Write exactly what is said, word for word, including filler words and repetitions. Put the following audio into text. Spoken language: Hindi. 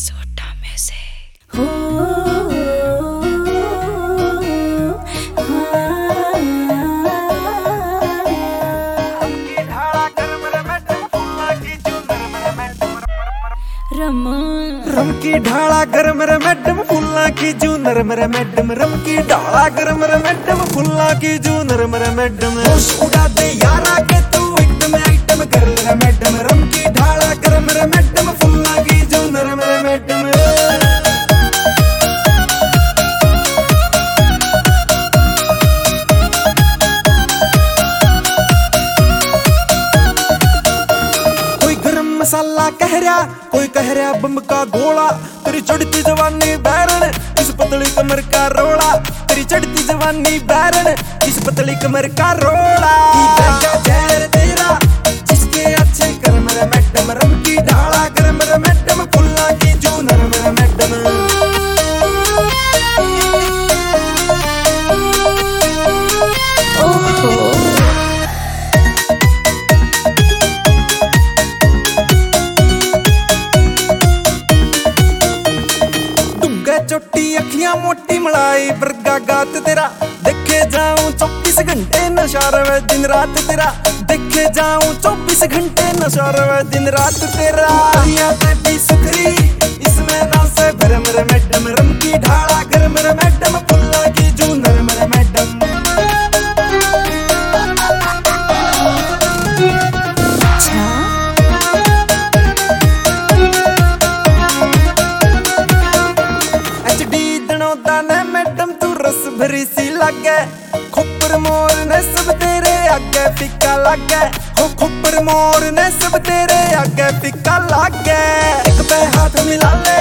सोटा में से हो रम की ढाला गरम रे मैडम फुल्ला की जू नरम रे मैडम रम की ढाला गरम रे मैडम फुल्ला की जू नरम रे मैडम होश उड़ा दे यारा के तू एकदम आइटम कर रे मैडम रम की ढाला गरम रे मैडम फुल्ला की जू नरम रे मैडम मसाला कह रहा कोई कह रहा बम का गोला तेरी चढ़ती जवानी बैरन इस पतली कमर का रोला तेरी चढ़ती जवानी बैरन इस पतली कमर का रोला जहर तेरा जिसके अच्छे कर्म रे मैडम रम की ढाला गरम रे मैडम फुल्ला की जू नरम रे मैडम चोटी अखियां मोटी मलाई वर्गा गात तेरा देखे जाऊं चौबीस घंटे नशा रवे दिन रात तेरा देखे जाऊं चौबीस घंटे नशा रवे दिन रात तेरा तेरी सुथरी इसमें ना से भरम रे मैडम रम की ढाला गरम रे मैडम फुल्ला की जू नरम रे मैडम मैडम तू रस भरी सी लागे खोपर मोर ने सब तेरे आगे फिक्का लागे हो खोपर मोर ने सब तेरे आगे फिक्का लागे एक पे हाथ मिला ले